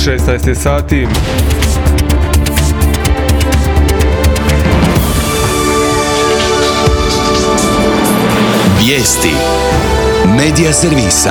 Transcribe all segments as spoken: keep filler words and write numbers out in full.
šesnaest je sati. Vijesti Medija servisa.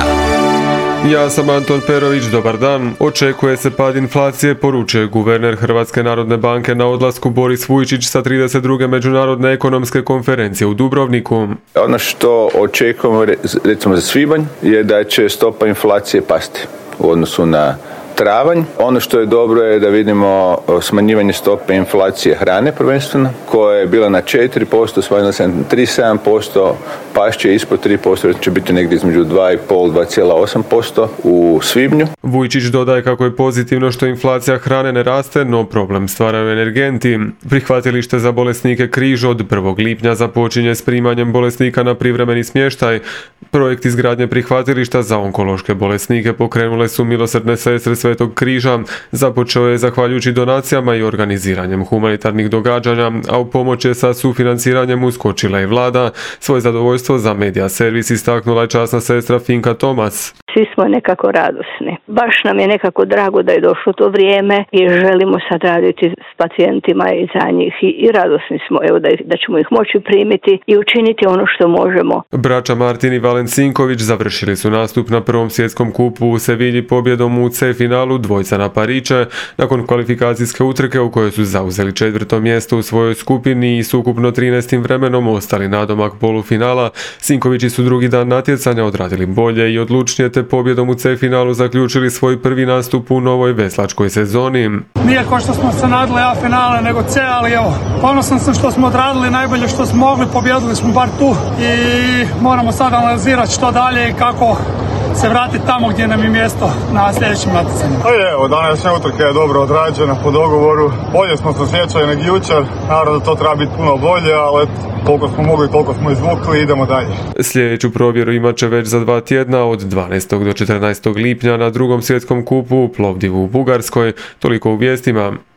Ja sam Anton Perović, dobar dan. Očekuje se pad inflacije, poručuje guverner Hrvatske narodne banke na odlasku Boris Vujčić sa trideset druge međunarodne ekonomske konferencije u Dubrovniku. Ono što očekujemo recimo za svibanj je da će stopa inflacije pasti u odnosu na travanj. Ono što je dobro je da vidimo smanjivanje stope inflacije hrane prvenstveno, koja je bila na četiri posto, smanjila se na tri zarez sedam posto, pašće ispod tri posto, će biti negdje između dva zarez pet do dva zarez osam posto u svibnju. Vujčić dodaje kako je pozitivno što inflacija hrane ne raste, no problem stvaraju energenti. Prihvatilište za bolesnike Križ od prvog lipnja započinje s primanjem bolesnika na privremeni smještaj. Projekt izgradnje prihvatilišta za onkološke bolesnike pokrenule su milosrdne sestre Svetog Križa. Započeo je zahvaljujući donacijama i organiziranjem humanitarnih događanja, a u pomoć je sa sufinanciranjem uskočila i vlada. Svoje zadovoljstvo za Medija servis istaknula je časna sestra Finka Tomas. Svi smo nekako radosni. Baš nam je nekako drago da je došlo to vrijeme i želimo sad raditi s pacijentima i za njih i, i radosni smo evo da, da ćemo ih moći primiti i učiniti ono što možemo. Braća Martin i Valen Sinković završili su nastup na prvom svjetskom kupu u Sevilji pobjedom u C finalu dvojca na pariće, nakon kvalifikacijske utrke u kojoj su zauzeli četvrto mjesto u svojoj skupini i s ukupno trinaestim vremenom ostali nadomak polufinala. Sinkovići su drugi dan natjecanja odradili bolje i odlučnije, te pobjedom u C finalu zaključili svoj prvi nastup u novoj veslačkoj sezoni. Nije ko što smo se nadali A finale nego C, ali evo, ponosan sam što smo odradili najbolje što smo mogli, pobjedili smo bar tu i moramo sad analizirati što dalje i kako se vratiti tamo gdje nam je mjesto na sljedećim natjecanjima. Pa je, evo, današnja utrka je dobro odrađena po dogovoru. Bolje smo se osjećali nego jučer. Naravno da to treba biti puno bolje, ali koliko smo mogli, koliko smo izvukli, idemo dalje. Sljedeću provjeru imat će već za dva tjedna od dvanaestog do četrnaestog lipnja na drugom svjetskom kupu u Plovdivu u Bugarskoj. Toliko u vijestima.